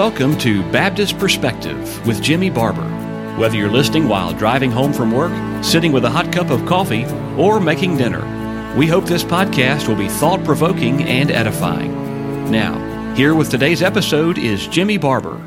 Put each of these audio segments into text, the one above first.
welcome to Baptist Perspective with Jimmy Barber. Whether you're listening while driving home from work, sitting with a hot cup of coffee, or making dinner, we hope this podcast will be thought-provoking and edifying. Now, here with today's episode is Jimmy Barber.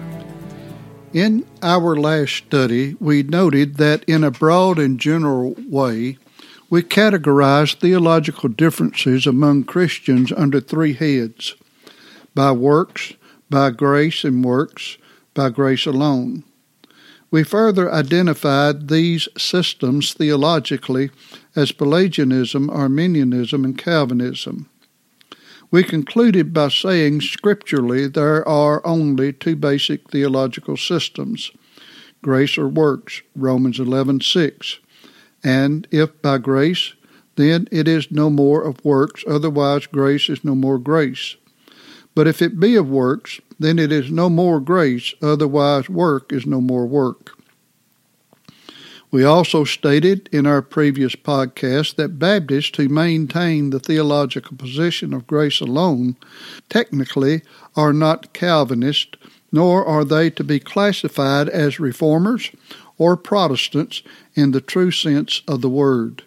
In our last study, we noted that in a broad and general way, we categorized theological differences among Christians under three heads: by works, by grace and works, by grace alone. We further identified these systems theologically as Pelagianism, Arminianism, and Calvinism. We concluded by saying scripturally there are only two basic theological systems: grace or works, Romans 11:6. And if by grace, then it is no more of works, otherwise grace is no more grace. But if it be of works, then it is no more grace, otherwise work is no more work. We also stated in our previous podcast that Baptists who maintain the theological position of grace alone technically are not Calvinists, nor are they to be classified as Reformers or Protestants in the true sense of the word.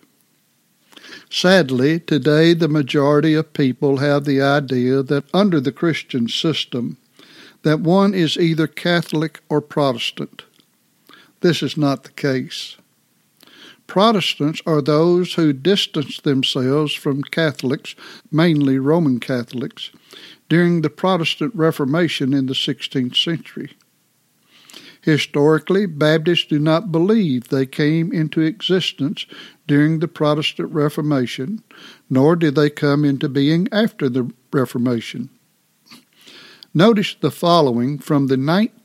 Sadly, today the majority of people have the idea that under the Christian system, that one is either Catholic or Protestant. This is not the case. Protestants are those who distance themselves from Catholics, mainly Roman Catholics, during the Protestant Reformation in the 16th century. Historically, Baptists do not believe they came into existence during the Protestant Reformation, nor did they come into being after the Reformation. Notice the following from the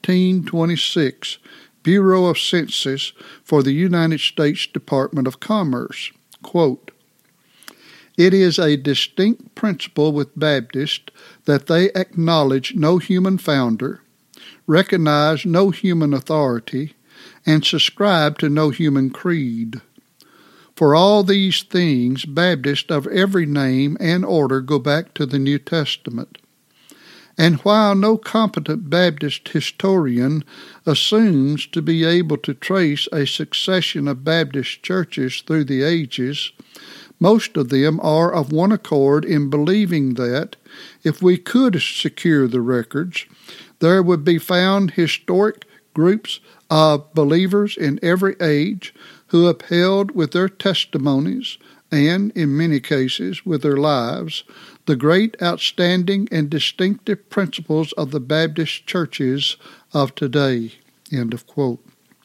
1926 Bureau of Census for the United States Department of Commerce. Quote, "It is a distinct principle with Baptists that they acknowledge no human founder, recognize no human authority, and subscribe to no human creed. For all these things, Baptists of every name and order go back to the New Testament. And while no competent Baptist historian assumes to be able to trace a succession of Baptist churches through the ages, most of them are of one accord in believing that, if we could secure the records, there would be found historic groups of believers in every age who upheld with their testimonies and, in many cases, with their lives, the great, outstanding, and distinctive principles of the Baptist churches of today." End of quote.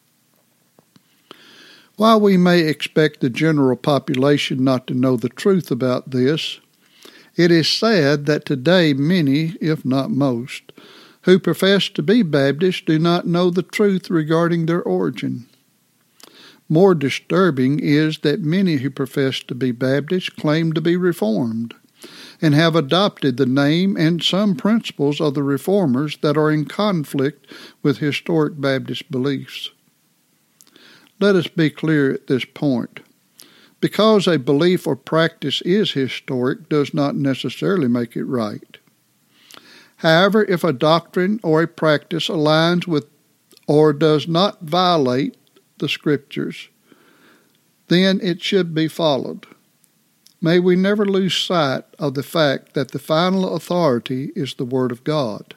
While we may expect the general population not to know the truth about this, it is sad that today many, if not most, who profess to be Baptists do not know the truth regarding their origin. More disturbing is that many who profess to be Baptists claim to be Reformed and have adopted the name and some principles of the Reformers that are in conflict with historic Baptist beliefs. Let us be clear at this point. Because a belief or practice is historic does not necessarily make it right. However, if a doctrine or a practice aligns with or does not violate the Scriptures, then it should be followed. May we never lose sight of the fact that the final authority is the Word of God.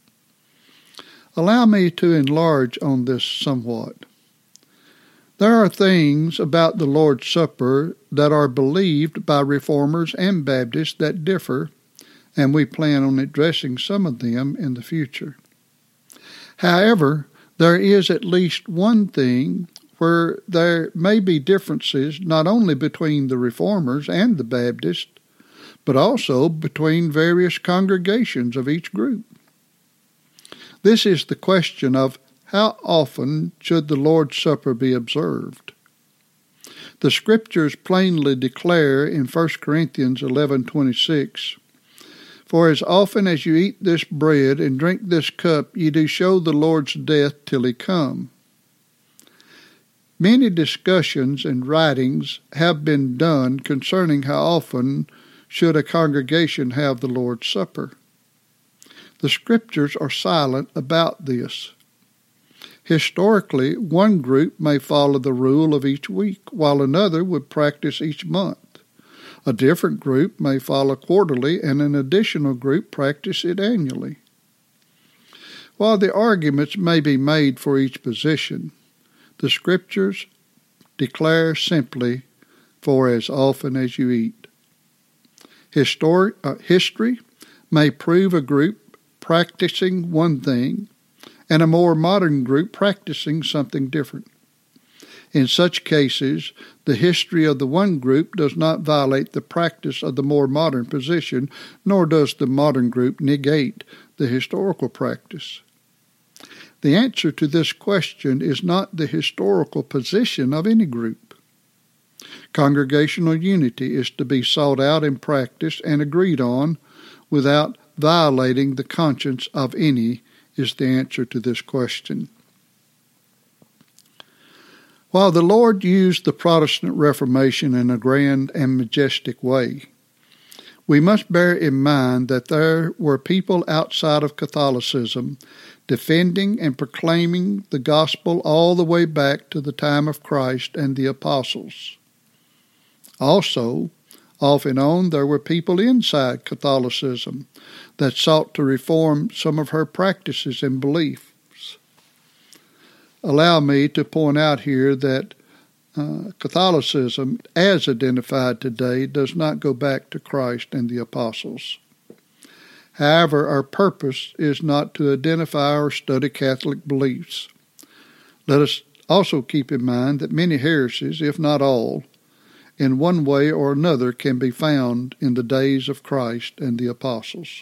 Allow me to enlarge on this somewhat. There are things about the Lord's Supper that are believed by Reformers and Baptists that differ, and we plan on addressing some of them in the future. However, there is at least one thing where there may be differences not only between the Reformers and the Baptists, but also between various congregations of each group. This is the question of how often should the Lord's Supper be observed. The Scriptures plainly declare in 1 Corinthians 11:26, "For as often as you eat this bread and drink this cup, ye do show the Lord's death till he come." Many discussions and writings have been done concerning how often should a congregation have the Lord's Supper. The Scriptures are silent about this. Historically, one group may follow the rule of each week, while another would practice each month. A different group may follow quarterly, and an additional group practice it annually. While the arguments may be made for each position, the Scriptures declare simply, "For as often as you eat." History may prove a group practicing one thing and a more modern group practicing something different. In such cases, the history of the one group does not violate the practice of the more modern position, nor does the modern group negate the historical practice. The answer to this question is not the historical position of any group. Congregational unity is to be sought out and practiced and agreed on without violating the conscience of any, is the answer to this question. While the Lord used the Protestant Reformation in a grand and majestic way, we must bear in mind that there were people outside of Catholicism defending and proclaiming the gospel all the way back to the time of Christ and the apostles. Also, off and on, there were people inside Catholicism that sought to reform some of her practices and beliefs. Allow me to point out here that Catholicism, as identified today, does not go back to Christ and the apostles. However, our purpose is not to identify or study Catholic beliefs. Let us also keep in mind that many heresies, if not all, in one way or another can be found in the days of Christ and the apostles.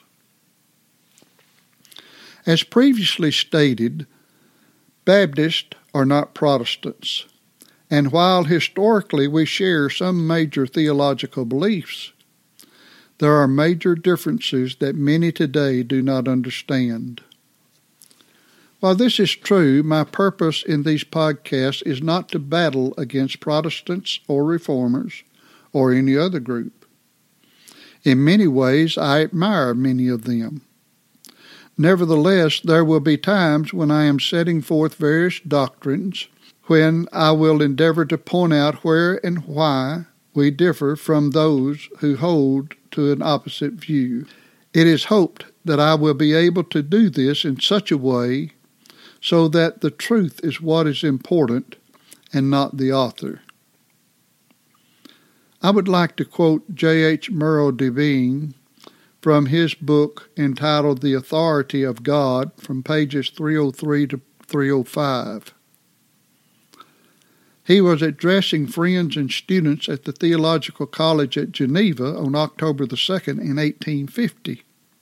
As previously stated, Baptists are not Protestants, and while historically we share some major theological beliefs, there are major differences that many today do not understand. While this is true, my purpose in these podcasts is not to battle against Protestants or Reformers or any other group. In many ways, I admire many of them. Nevertheless, there will be times when I am setting forth various doctrines when I will endeavor to point out where and why we differ from those who hold to an opposite view. It is hoped that I will be able to do this in such a way so that the truth is what is important and not the author. I would like to quote J.H. Merrill Devine from his book entitled The Authority of God from pages 303 to 305. He was addressing friends and students at the Theological College at Geneva on October the 2nd in 1850.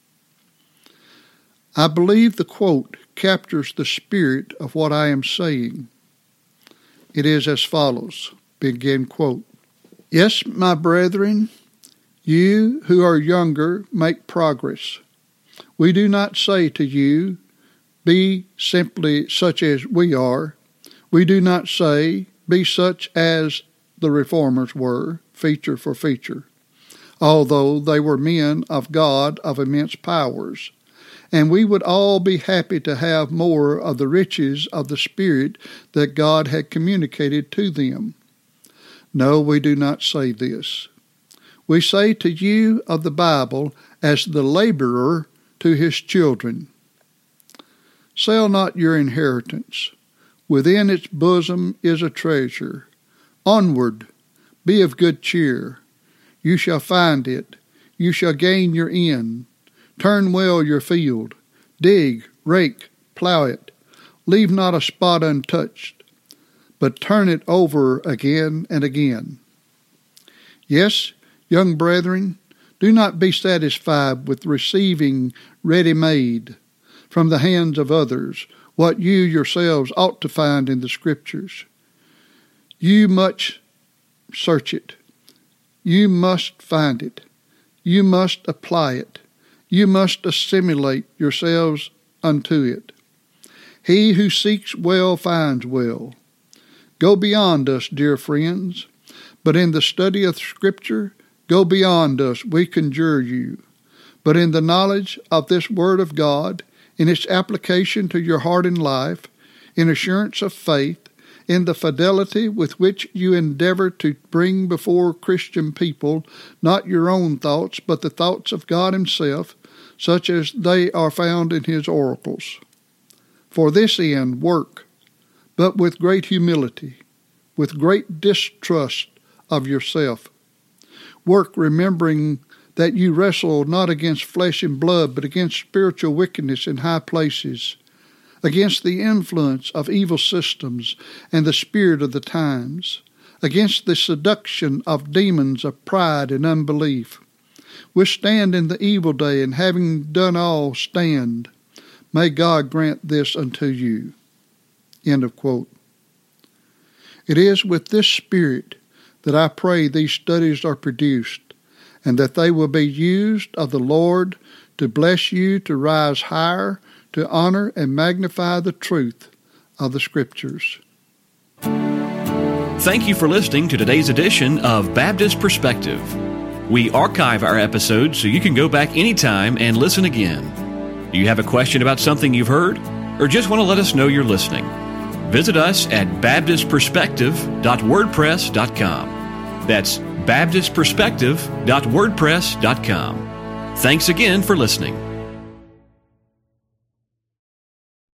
I believe the quote captures the spirit of what I am saying. It is as follows, begin quote. "Yes, my brethren, you who are younger make progress. We do not say to you, be simply such as we are. We do not say, be such as the Reformers were, feature for feature, although they were men of God of immense powers, and we would all be happy to have more of the riches of the Spirit that God had communicated to them. No, we do not say this. We say to you of the Bible as the laborer to his children. Sell not your inheritance. Within its bosom is a treasure. Onward, be of good cheer. You shall find it. You shall gain your end. Turn well your field. Dig, rake, plow it. Leave not a spot untouched, but turn it over again and again. Yes, young brethren, do not be satisfied with receiving ready-made from the hands of others what you yourselves ought to find in the Scriptures. You must search it. You must find it. You must apply it. You must assimilate yourselves unto it. He who seeks well finds well. Go beyond us, dear friends, but in the study of Scripture, go beyond us, we conjure you. but in the knowledge of this Word of God, in its application to your heart and life, in assurance of faith, in the fidelity with which you endeavor to bring before Christian people not your own thoughts, but the thoughts of God Himself, such as they are found in His oracles. For this end work, but with great humility, with great distrust of yourself. Work remembering that you wrestle not against flesh and blood, but against spiritual wickedness in high places, against the influence of evil systems and the spirit of the times, against the seduction of demons of pride and unbelief. Withstand in the evil day, and having done all, stand. May God grant this unto you." End of quote. It is with this spirit that I pray these studies are produced, and that they will be used of the Lord to bless you to rise higher, to honor and magnify the truth of the Scriptures. Thank you for listening to today's edition of Baptist Perspective. We archive our episodes so you can go back anytime and listen again. Do you have a question about something you've heard, or just want to let us know you're listening? Visit us at baptistperspective.wordpress.com. That's baptistperspective.wordpress.com. Thanks again for listening.